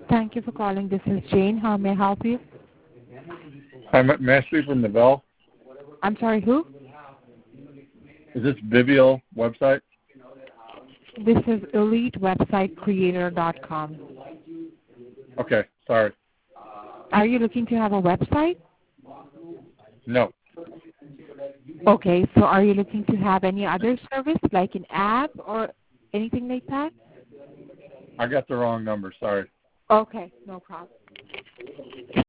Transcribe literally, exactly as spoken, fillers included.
Thank you for calling. This is Jane. How may I help you? Hi, may may I speak with Neville? I'm sorry, who? Is this Vivial website? This is elite website creator dot com. Okay, sorry. Are you looking to have a website? No. Okay, so are you looking to have any other service, like an app or anything like that? I got the wrong number, sorry. Okay, no problem.